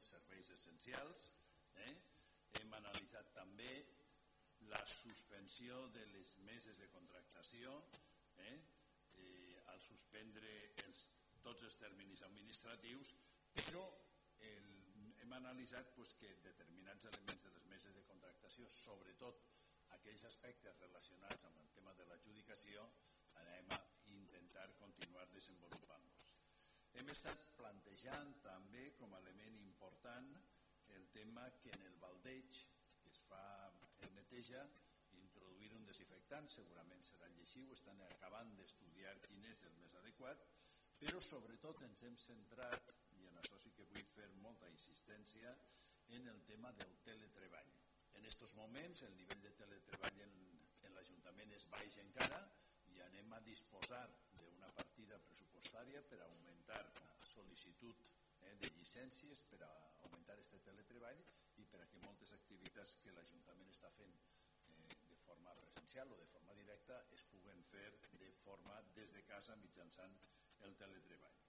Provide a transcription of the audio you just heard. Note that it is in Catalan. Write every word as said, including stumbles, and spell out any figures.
serveis essencials. Eh? Hem analitzat també la suspensió de les meses de contractació, eh? Eh, al suspendre els, tots els terminis administratius, però el, hem analitzat pues, que determinats elements de les meses de contractació, sobretot aquells aspectes relacionats amb el tema de l'adjudicació, anem a intentar continuar desenvolupant-los. Hem estat plantejant també com a element important el tema que en el baldeig que es fa el neteja introduir un desinfectant, segurament serà lleixiu, estan acabant d'estudiar quin és el més adequat, però sobretot ens hem centrat, i en això sí que vull fer molta insistència, en el tema del teletreball. En aquests moments el nivell de teletreball en, en l'Ajuntament és baix encara i anem a disposar d'una partida pressupostària per augmentar la sol·licitud eh, de llicències, per a augmentar aquest teletreball i per a que moltes activitats que l'Ajuntament està fent eh, de forma presencial o de forma directa es puguen fer de forma des de casa mitjançant el teletreball.